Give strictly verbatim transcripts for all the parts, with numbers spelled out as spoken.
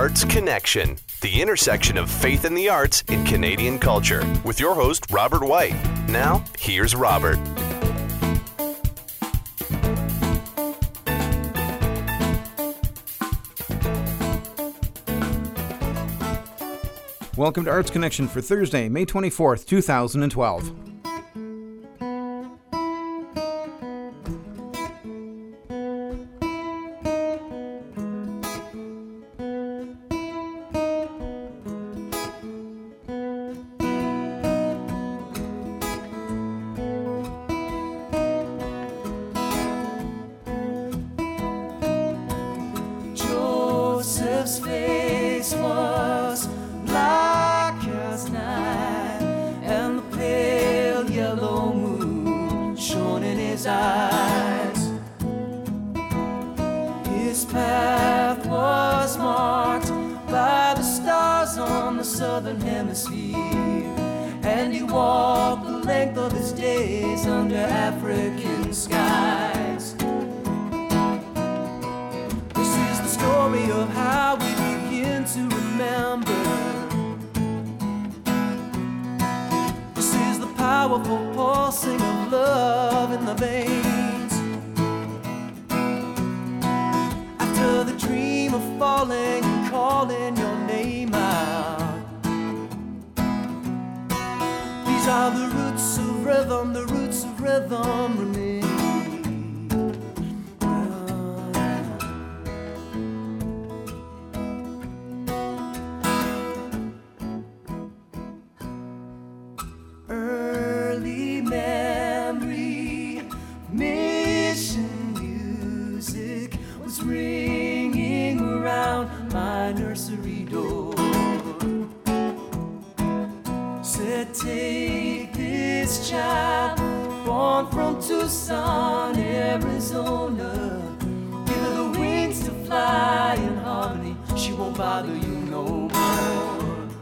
Arts Connection, the intersection of faith and the arts in Canadian culture, with your host, Robert White. Now, here's Robert. Welcome to Arts Connection for Thursday, May twenty-fourth, two thousand twelve. Joseph's face was black as night, and the pale yellow moon shone in his eyes. His path was marked by the stars on the southern hemisphere, and he walked the length of his days under African skies. This is the story of how we begin to remember. This is the powerful pulsing of love in the veins. After the dream of falling and calling your name out, these are the roots of rhythm, the roots of rhythm remain. Early memory, mission music was ringing around my nursery door. Said, take this child, born from Tucson, Arizona. Give her the wings to fly in harmony. She won't bother you no more.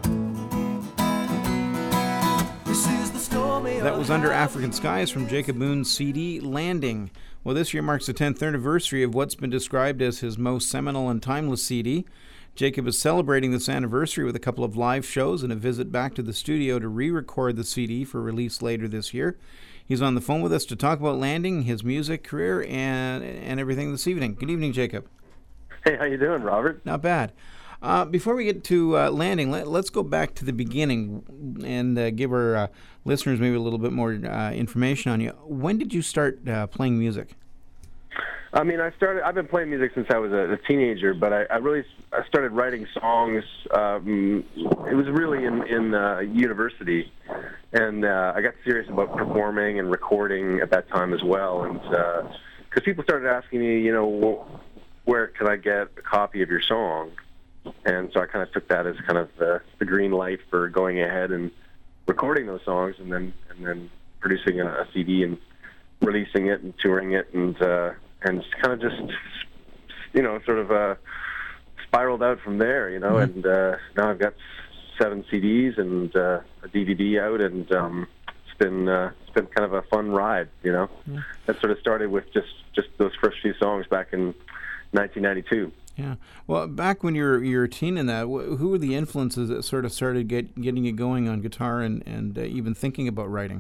This is the story. That was Under African Skies from Jacob Moon's C D, Landing. Well, this year marks the tenth anniversary of what's been described as his most seminal and timeless C D. Jacob is celebrating this anniversary with a couple of live shows and a visit back to the studio to re-record the C D for release later this year. He's on the phone with us to talk about Landing, his music career, and and everything this evening. Good evening, Jacob. Hey, how you doing, Robert? Not bad. Uh, before we get to uh, Landing, let, let's go back to the beginning and uh, give our uh, listeners maybe a little bit more uh, information on you. When did you start uh, playing music? I mean, I started. I've been playing music since I was a, a teenager, but I, I really I started writing songs. Um, it was really in in uh, university, and uh, I got serious about performing and recording at that time as well. And because people started asking me, you know, where can I get a copy of your song? And so I kind of took that as kind of the, the green light for going ahead and recording those songs, and then and then producing a, a C D and releasing it and touring it, and uh, and kind of just, you know, sort of uh, spiraled out from there, you know. Mm-hmm. And uh, now I've got seven C Ds and uh, a D V D out, and um, it's been uh, it's been kind of a fun ride, you know. Mm-hmm. That sort of started with just just those first few songs back in nineteen ninety-two. Yeah. Well, back when you were you were a teen in that, who were the influences that sort of started get, getting you going on guitar and and uh, even thinking about writing?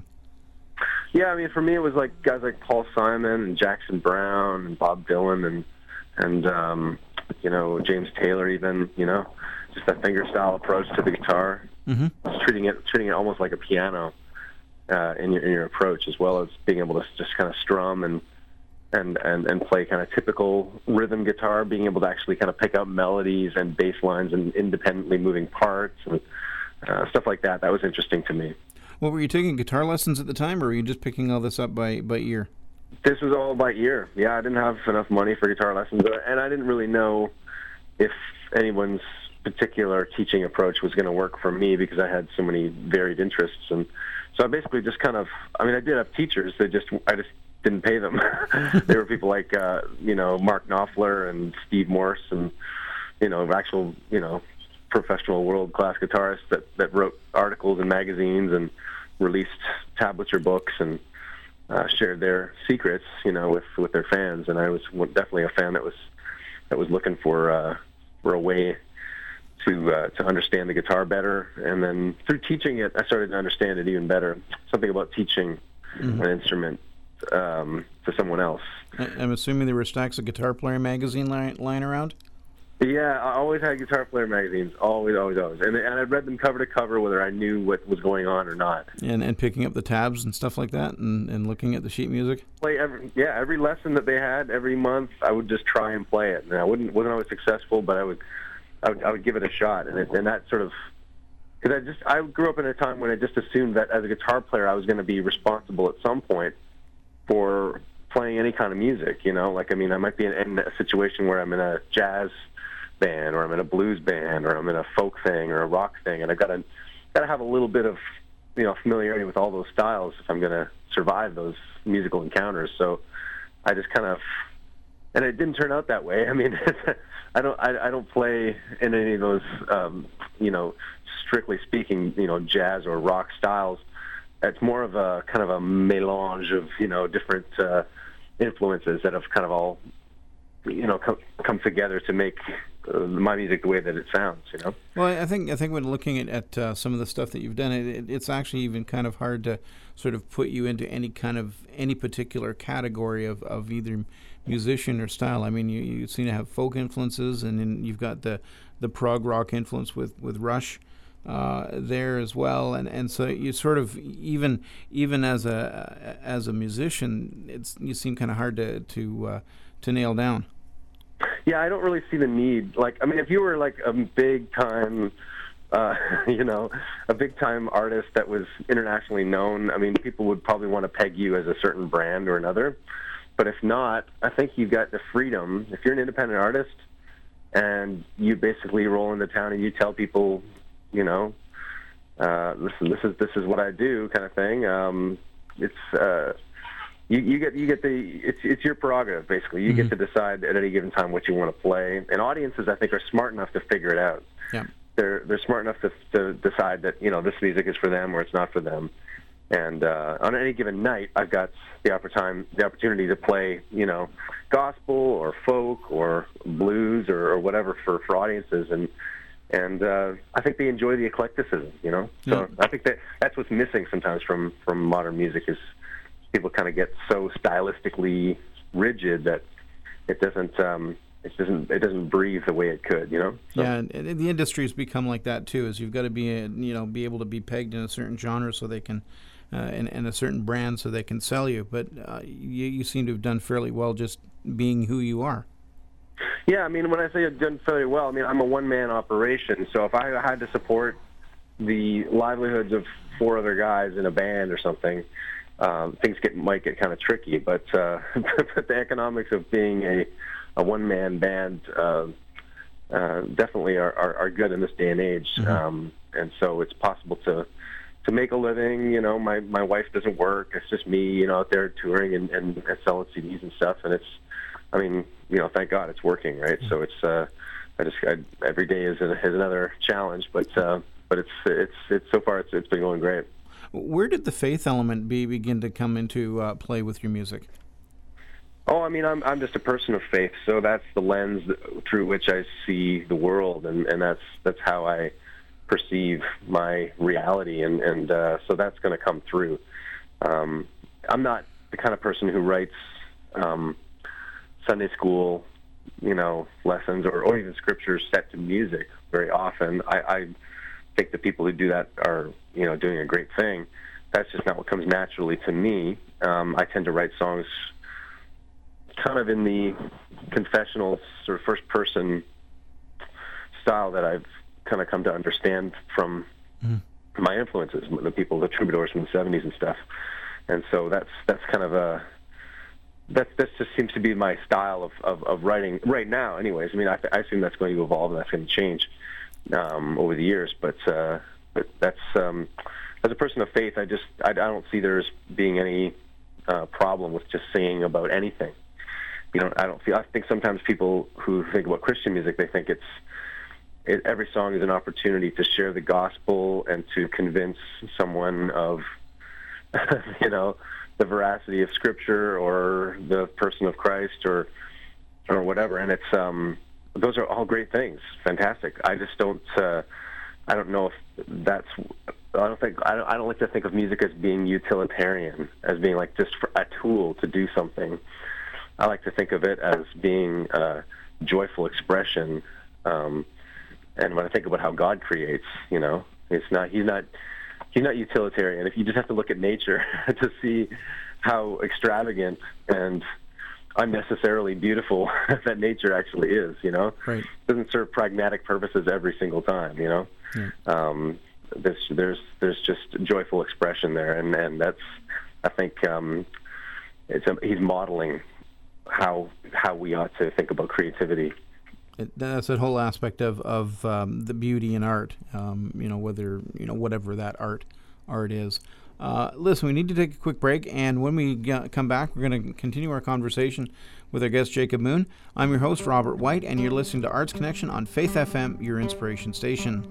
Yeah, I mean, for me, it was like guys like Paul Simon and Jackson Browne and Bob Dylan and and um, you know, James Taylor, even, you know, just that fingerstyle approach to the guitar, mm-hmm. just treating it treating it almost like a piano uh, in your in your approach, as well as being able to just kind of strum and. And, and, and play kind of typical rhythm guitar, being able to actually kind of pick up melodies and bass lines and independently moving parts and uh, stuff like that. That was interesting to me. Well, were you taking guitar lessons at the time, or were you just picking all this up by, by ear? This was all by ear. Yeah, I didn't have enough money for guitar lessons, and I didn't really know if anyone's particular teaching approach was going to work for me because I had so many varied interests. And so I basically just kind of, I mean, I did have teachers. They just, I just didn't pay them. There were people like, uh, you know, Mark Knopfler and Steve Morse and, you know, actual, you know, professional world-class guitarists that, that wrote articles in magazines and released tablature books and uh, shared their secrets, you know, with, with their fans. And I was definitely a fan that was that was looking for uh, for a way to uh, to understand the guitar better, and then through teaching it, I started to understand it even better. Something about teaching mm-hmm. an instrument um, to someone else. I'm assuming there were stacks of Guitar Player magazine lying, lying around? Yeah, I always had Guitar Player magazines, always, always, always. And, and I read them cover to cover whether I knew what was going on or not. And and picking up the tabs and stuff like that, and, and looking at the sheet music? Play every, yeah, every lesson that they had, every month, I would just try and play it. And I wouldn't, wasn't always successful, but I would I would, I would give it a shot. And, it, and that sort of, because I just, I grew up in a time when I just assumed that as a guitar player I was going to be responsible at some point for playing any kind of music, you know? Like, I mean, I might be in, in a situation where I'm in a jazz band, or I'm in a blues band, or I'm in a folk thing, or a rock thing, and I've got to got to have a little bit of, you know, familiarity with all those styles if I'm going to survive those musical encounters. So I just kind of, and it didn't turn out that way. I mean, I don't I, I don't play in any of those, um, you know, strictly speaking, you know, jazz or rock styles. It's more of a kind of a melange of, you know, different uh, influences that have kind of all, you know, come, come together to make uh, my music the way that it sounds, you know. Well, I think I think when looking at, at uh, some of the stuff that you've done, it, it's actually even kind of hard to sort of put you into any kind of any particular category of, of either musician or style. I mean, you, you seem to have folk influences, and then you've got the the prog rock influence with with Rush uh, there as well, and and so you sort of even even as a as a musician, it's you seem kind of hard to to uh, to nail down. Yeah, I don't really see the need. Like, I mean, if you were like a big time, uh, you know, a big time artist that was internationally known, I mean, people would probably want to peg you as a certain brand or another. But if not, I think you've got the freedom. If you're an independent artist and you basically roll into town and you tell people, you know, uh, listen, this is this is what I do, kind of thing. Um, it's uh, You, you get you get the it's it's your prerogative, basically. You mm-hmm. get to decide at any given time what you want to play, and audiences, I think, are smart enough to figure it out. Yeah. They're they're smart enough to to decide that, you know, this music is for them or it's not for them. And uh, on any given night, I've got the opportunity the opportunity to play, you know, gospel or folk or blues or, or whatever for, for audiences, and and uh, I think they enjoy the eclecticism, you know. So yeah. I think that that's what's missing sometimes from from modern music is. People kind of get so stylistically rigid that it doesn't um, it doesn't it doesn't breathe the way it could, you know. So. Yeah, and, and the industry's become like that too. Is you've got to be a, you know be able to be pegged in a certain genre so they can, uh, and, and a certain brand so they can sell you. But uh, you you seem to have done fairly well just being who you are. Yeah, I mean, when I say I've done fairly well, I mean I'm a one man operation. So if I had to support the livelihoods of four other guys in a band or something. Um, things get might get kind of tricky, but, uh, but the economics of being a, a one-man band uh, uh, definitely are, are, are good in this day and age. Mm-hmm. Um, and so it's possible to to make a living. You know, my, my wife doesn't work; it's just me, you know, out there touring and, and, and selling C Ds and stuff. And it's, I mean, you know, thank God it's working, right? Mm-hmm. So it's uh, I just I, every day is, a, is another challenge, but uh, but it's it's it's so far it's it's been going great. Where did the faith element be begin to come into uh, play with your music? Oh, I mean, I'm I'm just a person of faith, so that's the lens through which I see the world, and, and that's that's how I perceive my reality, and and uh, so that's going to come through. Um, I'm not the kind of person who writes um, Sunday school, you know, lessons or, or even scriptures set to music very often. I. I think the people who do that are, you know, doing a great thing. That's just not what comes naturally to me. Um, I tend to write songs kind of in the confessional sort of first-person style that I've kind of come to understand from mm. my influences, the people, the troubadours from the seventies and stuff. And so that's that's kind of a that that just seems to be my style of, of, of writing right now. Anyways, I mean, I, I assume that's going to evolve and that's going to change. Um, over the years, but uh, but that's um, as a person of faith, I just I, I don't see there's being any uh, problem with just singing about anything. You know, I don't feel. I think sometimes people who think about Christian music, they think it's it, every song is an opportunity to share the gospel and to convince someone of, you know, the veracity of Scripture or the person of Christ or or whatever. And it's um. those are all great things. Fantastic. I just don't. Uh, I don't know if that's. I don't think. I don't, I don't like to think of music as being utilitarian, as being like just for a tool to do something. I like to think of it as being a joyful expression. Um, and when I think about how God creates, you know, it's not. He's not. He's not utilitarian. If you just have to look at nature to see how extravagant and unnecessarily beautiful that nature actually is, you know, right. It doesn't serve pragmatic purposes every single time, you know. Yeah. Um, there's there's there's just joyful expression there, and, and that's I think um, it's a, he's modeling how how we ought to think about creativity. It, that's that whole aspect of of um, the beauty in art, um, you know, whether you know whatever that art art is. Uh, listen, we need to take a quick break, and when we g- come back, we're going to continue our conversation with our guest, Jacob Moon. I'm your host, Robert White, and you're listening to Arts Connection on Faith F M, your inspiration station.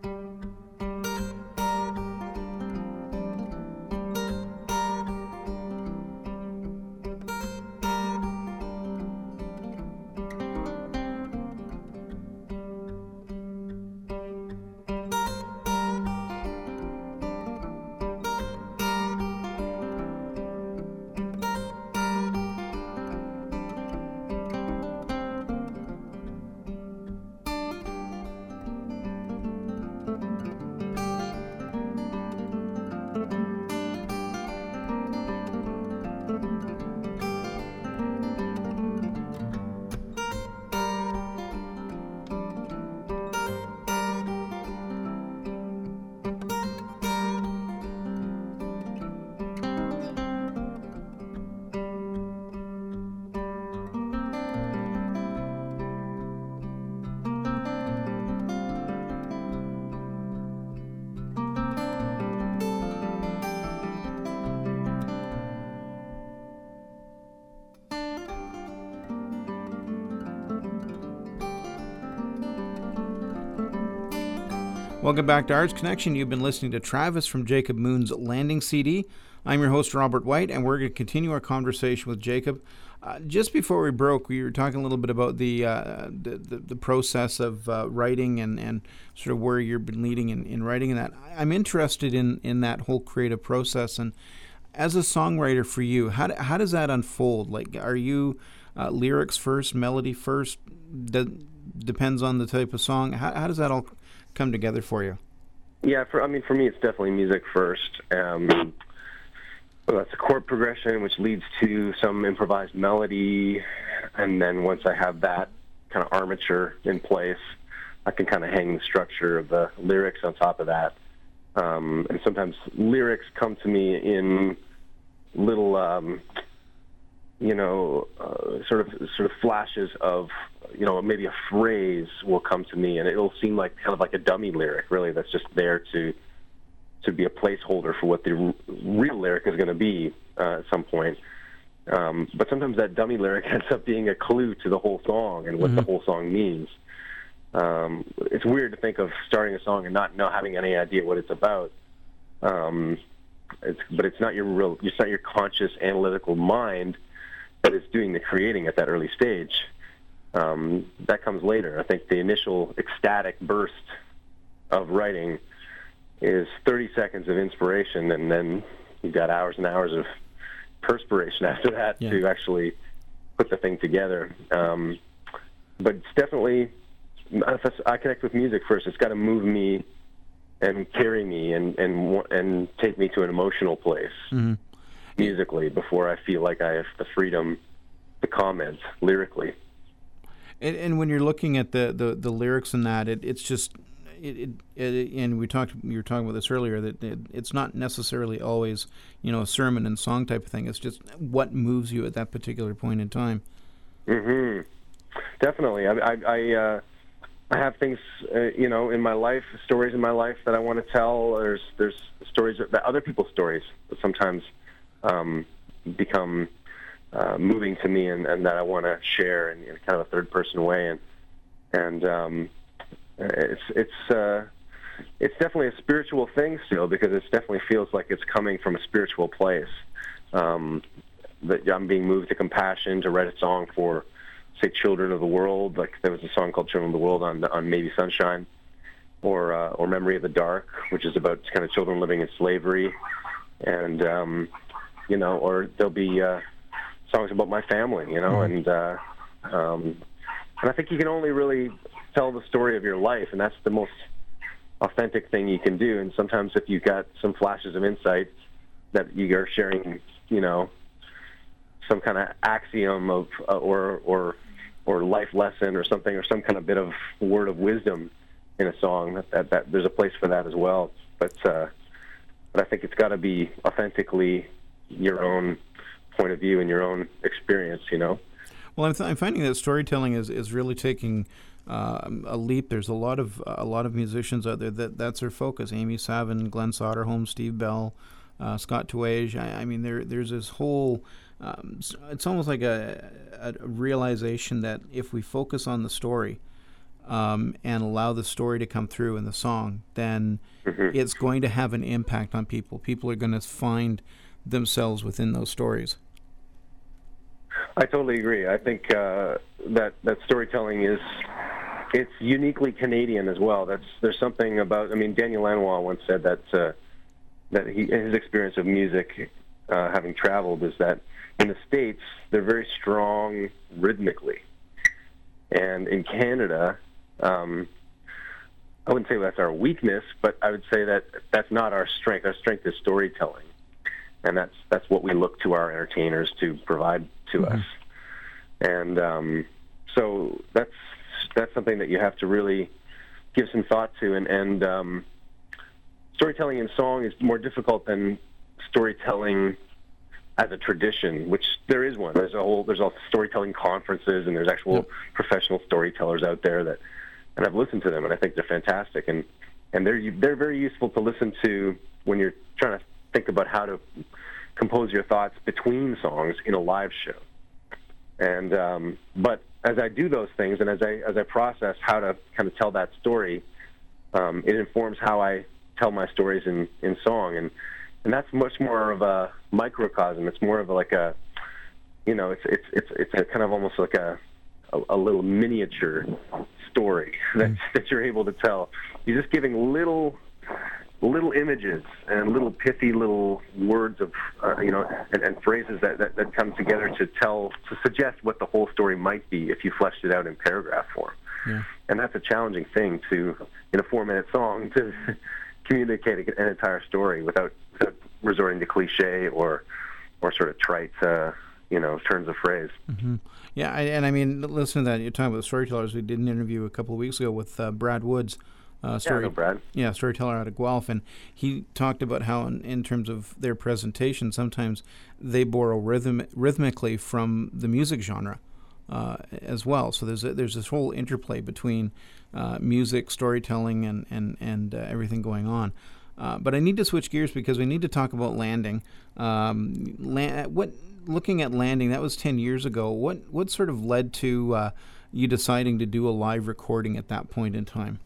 Welcome back to Arts Connection. You've been listening to Travis from Jacob Moon's Landing C D. I'm your host, Robert White, and we're going to continue our conversation with Jacob. Uh, just before we broke, we were talking a little bit about the uh, the, the, the process of uh, writing and, and sort of where you've been leading in, in writing and that. I'm interested in, in that whole creative process. And as a songwriter for you, how, do, how does that unfold? Like, are you uh, lyrics first, melody first? De- depends on the type of song. How, how does that all come together for you? Yeah, for I mean, for me, it's definitely music first. Um, well, that's a chord progression, which leads to some improvised melody, and then once I have that kind of armature in place, I can kind of hang the structure of the lyrics on top of that. Um, and sometimes lyrics come to me in little, um, you know, uh, sort of sort of flashes of, you know, maybe a phrase will come to me, and it'll seem like kind of like a dummy lyric, really, that's just there to to be a placeholder for what the r- real lyric is going to be uh, at some point. Um, but sometimes that dummy lyric ends up being a clue to the whole song and what mm-hmm. the whole song means. Um, it's weird to think of starting a song and not know having any idea what it's about. Um, it's, but it's not your real, it's not your conscious analytical mind that is doing the creating at that early stage. Um, that comes later. I think the initial ecstatic burst of writing is thirty seconds of inspiration, and then you've got hours and hours of perspiration after that yeah. to actually put the thing together. Um, but it's definitely, I connect with music first. It's got to move me and carry me and and and take me to an emotional place mm-hmm. musically before I feel like I have the freedom to comment lyrically. And, and when you're looking at the, the, the lyrics in that, it, it's just, it, it, it, and we talked, you were talking about this earlier, that it, it's not necessarily always, you know, a sermon and song type of thing. It's just what moves you at that particular point in time. Mm-hmm. Definitely. I, I, I, uh, I have things, uh, you know, in my life, stories in my life that I want to tell. There's, there's stories that other people's stories that sometimes um, become Uh, moving to me, and, and that I want to share in, in kind of a third-person way, and and um, it's it's uh, it's definitely a spiritual thing still, because it definitely feels like it's coming from a spiritual place. Um, that I'm being moved to compassion to write a song for say, Children of the World. Like there was a song called Children of the World on on Maybe Sunshine, or uh, or Memory of the Dark, which is about kind of children living in slavery, and um, you know, or there'll be uh, songs about my family, you know, and uh, um, and I think you can only really tell the story of your life, and that's the most authentic thing you can do. And sometimes if you've got some flashes of insight that you are sharing, you know, some kind of axiom of uh, or or or life lesson or something, or some kind of bit of word of wisdom in a song, that, that, that there's a place for that as well. But uh, but I think it's got to be authentically your own point of view and your own experience, you know. Well, I'm, th- I'm finding that storytelling is, is really taking uh, a leap. There's a lot of a lot of musicians out there that that's their focus. Amy Savin, Glenn Soderholm, Steve Bell, uh, Scott Tuage. I, I mean, there there's this whole. Um, it's almost like a, a realization that if we focus on the story um, and allow the story to come through in the song, then mm-hmm. it's going to have an impact on people. People are going to find themselves within those stories. I totally agree. I think uh, that that storytelling is it's uniquely Canadian as well. That's there's something about. I mean, Daniel Lanois once said that uh, that he his experience of music, uh, having traveled, is that in the States they're very strong rhythmically, and in Canada, um, I wouldn't say that's our weakness, but I would say that that's not our strength. Our strength is storytelling. And that's that's what we look to our entertainers to provide to mm-hmm. us, and um, so that's that's something that you have to really give some thought to. And, and um, storytelling in song is more difficult than storytelling as a tradition, which there is one. There's a whole there's all storytelling conferences, and there's actual yep. professional storytellers out there that, and I've listened to them, and I think they're fantastic, and and they're they're very useful to listen to when you're trying to think about how to compose your thoughts between songs in a live show. And um, but as I do those things, and as I as I process how to kind of tell that story, um, it informs how I tell my stories in, in song, and and that's much more of a microcosm. It's more of a, like a, you know, it's it's it's it's a kind of almost like a a, a little miniature story that that you're able to tell. You're just giving little. little images and little pithy little words of, uh, you know, and, and phrases that, that, that come together to tell, to suggest what the whole story might be if you fleshed it out in paragraph form. Yeah. And that's a challenging thing to, in a four-minute song, to communicate an entire story without, without resorting to cliche or, or sort of trite, uh, you know, turns of phrase. Mm-hmm. Yeah, I, and I mean, listen to that. You're talking about storytellers. We did an interview a couple of weeks ago with uh, Brad Woods. Uh, story, yeah, no, Brad. Yeah, storyteller out of Guelph, and he talked about how, in, in terms of their presentation, sometimes they borrow rhythm rhythmically from the music genre uh, as well. So there's a, there's this whole interplay between uh, music, storytelling, and and and uh, everything going on. Uh, but I need to switch gears because we need to talk about Landing. Um, la- what looking at Landing, that was ten years ago. What what sort of led to uh, you deciding to do a live recording at that point in time?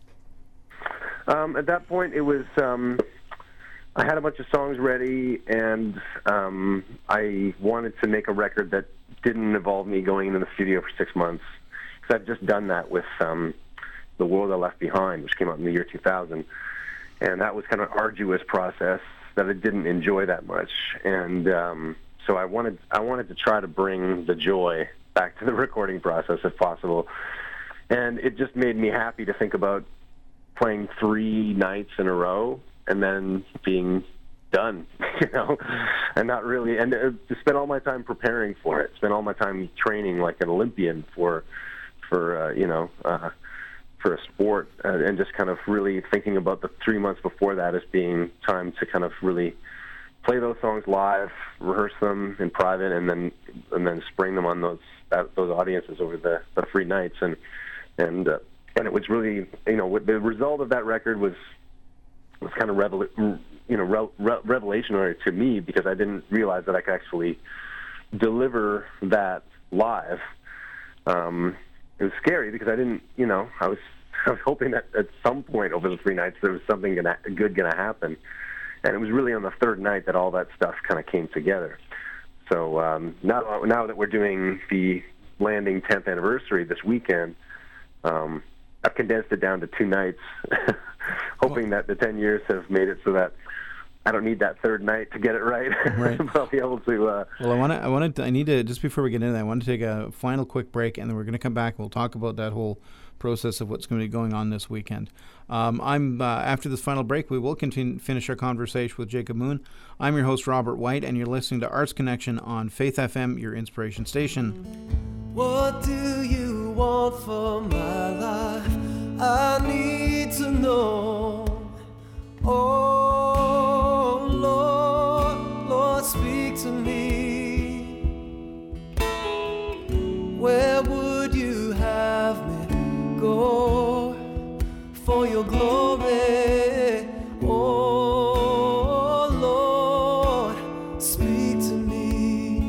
Um, at that point, it was um, I had a bunch of songs ready, and um, I wanted to make a record that didn't involve me going into the studio for six months. Because I've just done that with um, The World I Left Behind, which came out in the year two thousand. And that was kind of an arduous process that I didn't enjoy that much. And um, so I wanted I wanted to try to bring the joy back to the recording process if possible. And it just made me happy to think about playing three nights in a row and then being done, you know, and not really, and to spend all my time preparing for it, spend all my time training like an Olympian for, for uh, you know, uh, for a sport, uh, and just kind of really thinking about the three months before that as being time to kind of really play those songs live, rehearse them in private, and then and then spring them on those that, those audiences over the, the three nights, and and. Uh, And it was really, you know, the result of that record was was kind of revel- you know re- re- revelationary to me, because I didn't realize that I could actually deliver that live. Um, it was scary because I didn't, you know, I was I was hoping that at some point over the three nights there was something gonna, good going to happen, and it was really on the third night that all that stuff kind of came together. So um, now now that we're doing the Landing tenth anniversary this weekend. Um, I've condensed it down to two nights, hoping that the ten years have made it so that I don't need that third night to get it right. Right. I'll be able to. Uh, well, I want to. I want to. I need to. Just before we get into that, I want to take a final quick break, and then we're going to come back. We'll talk about that whole process of what's going to be going on this weekend. Um, I'm uh, after this final break, we will continue finish our conversation with Jacob Moon. I'm your host, Robert White, and you're listening to Arts Connection on Faith F M, your inspiration station. What do you want for my life? I need to know. Oh Lord, Lord, speak to me. Where would you have me go for your glory? Oh Lord, speak to me.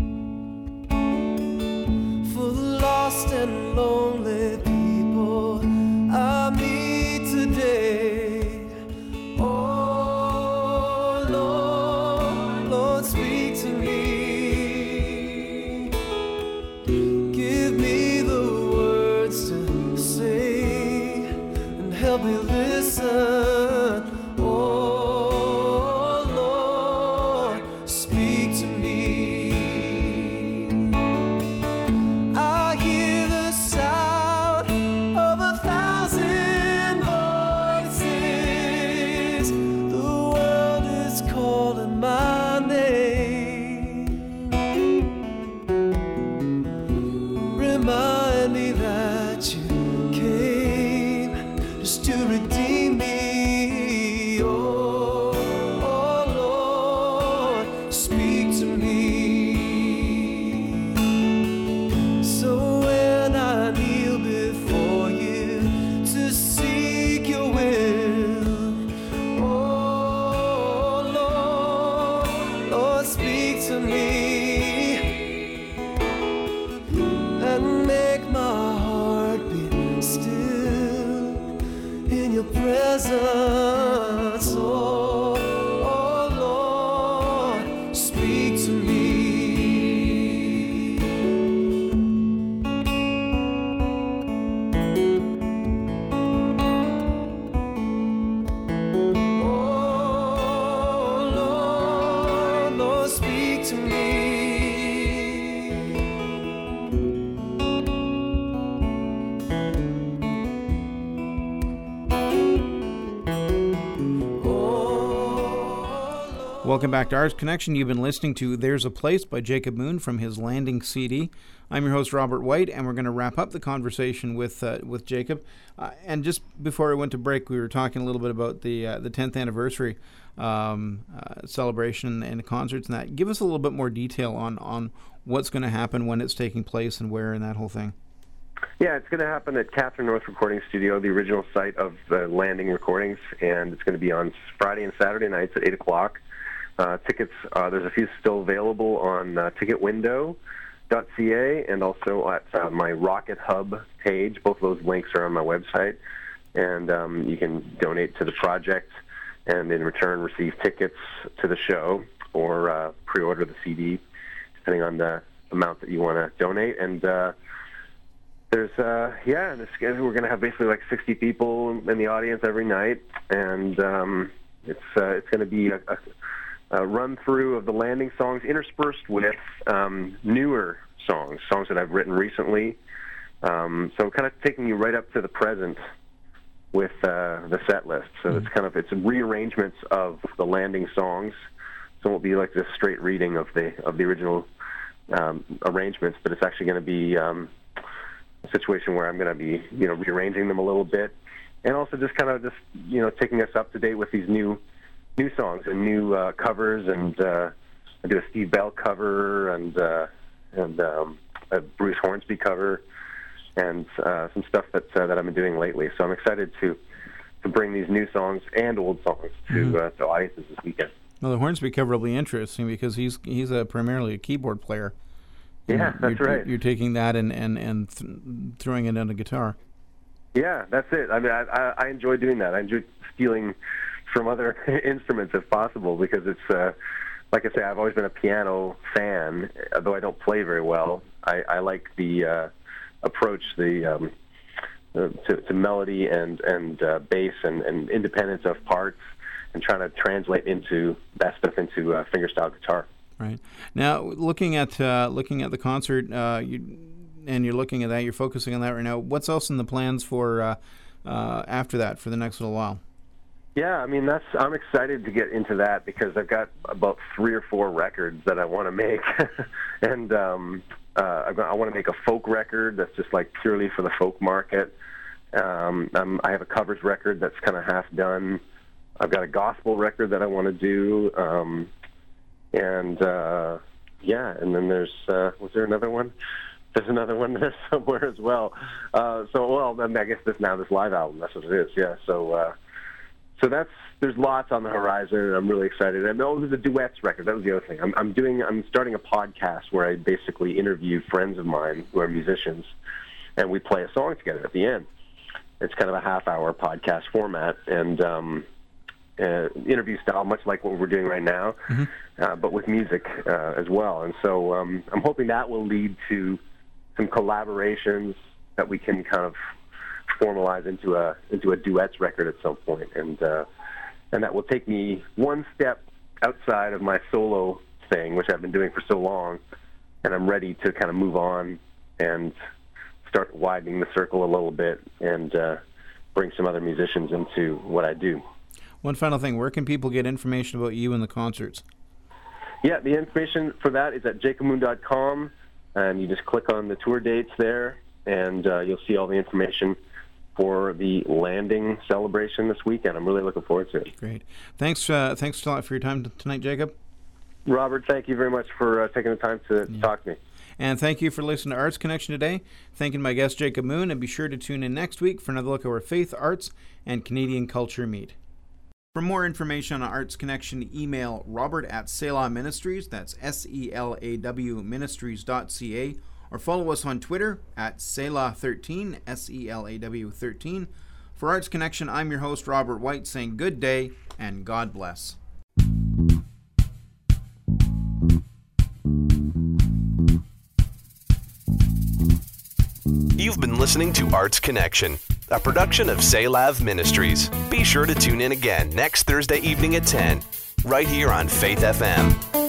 For the lost and lonely people I meet today. Oh Lord, Lord, speak to me. Give me the words to say and help me listen. Oh Lord, speak to me. I hear the sound of a thousand voices. The world is calling my name. Remind me that you came just to redeem me. Oh, oh Lord, speak to me. So when I kneel before you to seek your will, oh Lord, Lord, speak to me and make my heart beat still in your presence. Oh, oh Lord, speak to me. Oh Lord, Lord, speak to me. Welcome back to Arts Connection. You've been listening to There's a Place by Jacob Moon from his Landing C D. I'm your host, Robert White, and we're going to wrap up the conversation with uh, with Jacob. Uh, and just before I went to break, we were talking a little bit about the uh, the tenth anniversary um, uh, celebration and the concerts and that. Give us a little bit more detail on, on what's going to happen, when it's taking place, and where, and that whole thing. Yeah, it's going to happen at Catherine North Recording Studio, the original site of the Landing Recordings, and it's going to be on Friday and Saturday nights at eight o'clock. Uh, tickets, uh, there's a few still available on uh, ticket window dot c a and also at uh, my Rocket Hub page. Both of those links are on my website, and um, you can donate to the project and in return receive tickets to the show or uh, pre-order the C D, depending on the amount that you want to donate. And uh, there's, uh, yeah, this, we're going to have basically like sixty people in the audience every night, and um, it's uh, it's going to be a, a Uh, run through of the Landing songs interspersed with um, newer songs, songs that I've written recently. Um, so kind of taking you right up to the present with uh, the set list. So mm-hmm. it's kind of it's rearrangements of the Landing songs. So it won't be like this straight reading of the of the original um, arrangements, but it's actually going to be um, a situation where I'm going to be you know rearranging them a little bit, and also just kind of just you know taking us up to date with these new. new songs and new uh, covers, and uh, I do a Steve Bell cover and uh, and um, a Bruce Hornsby cover, and uh, some stuff that uh, that I've been doing lately. So I'm excited to to bring these new songs and old songs to mm-hmm. uh, to audiences this weekend. Well, the Hornsby cover will be interesting because he's he's a primarily a keyboard player. Yeah, that's you're, right. You're taking that and and and th- throwing it on a guitar. Yeah, that's it. I mean, I, I, I enjoy doing that. I enjoy stealing from other instruments if possible, because it's uh, like I say, I've always been a piano fan, although I don't play very well. I, I like the uh, approach, the um, uh, to, to melody and and uh, bass and, and independence of parts, and trying to translate into that stuff into uh, fingerstyle guitar. Right. Now, looking at uh, looking at the concert, uh, you, and you're looking at that, you're focusing on that right now. What's else in the plans for uh, uh, after that, for the next little while? Yeah, I mean, that's I'm excited to get into that because I've got about three or four records that I want to make, and um, uh, I want to make a folk record that's just like purely for the folk market. Um, I'm, I have a covers record that's kind of half done. I've got a gospel record that I want to do. Um, And, uh, yeah, and then there's, uh, was there another one? There's another one there somewhere as well. Uh, so, well, then I guess this now this live album, that's what it is, yeah. So, uh, so that's, there's lots on the horizon, and I'm really excited. And oh, there's a duets record. That was the other thing. I'm, I'm doing, I'm starting a podcast where I basically interview friends of mine who are musicians, and we play a song together at the end. It's kind of a half-hour podcast format, and, um, Uh, interview style, much like what we're doing right now, mm-hmm. uh, but with music uh, as well. And so um, I'm hoping that will lead to some collaborations that we can kind of formalize into a into a duets record at some point. And uh, and that will take me one step outside of my solo thing, which I've been doing for so long, and I'm ready to kind of move on and start widening the circle a little bit and uh, bring some other musicians into what I do. One final thing, where can people get information about you and the concerts? Yeah, the information for that is at jacob moon dot com, and you just click on the tour dates there, and uh, you'll see all the information for the Landing celebration this weekend. I'm really looking forward to it. Great. Thanks uh, thanks a lot for your time tonight, Jacob. Robert, thank you very much for uh, taking the time to yeah. talk to me. And thank you for listening to Arts Connection today. Thanking my guest, Jacob Moon, and be sure to tune in next week for another look at where faith, arts, and Canadian culture meet. For more information on Arts Connection, email Robert at Selah Ministries, that's S E L A W ministries dot C A, or follow us on Twitter at Selah thirteen, S E L A W thirteen. For Arts Connection, I'm your host, Robert White, saying good day and God bless. You've been listening to Arts Connection, a production of Selah Ministries. Be sure to tune in again next Thursday evening at ten, right here on Faith F M.